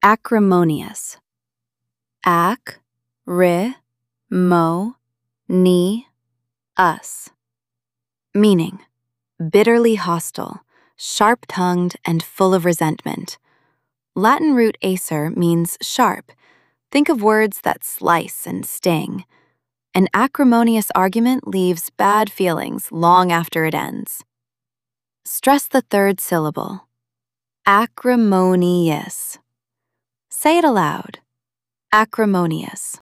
Acrimonious. Ac-ri-mo-ni-us. Meaning, bitterly hostile, sharp-tongued, and full of resentment. Latin root acer means sharp. Think of words that slice and sting. An acrimonious argument leaves bad feelings long after it ends. Stress the third syllable. Acrimonious. Say it aloud. Acrimonious.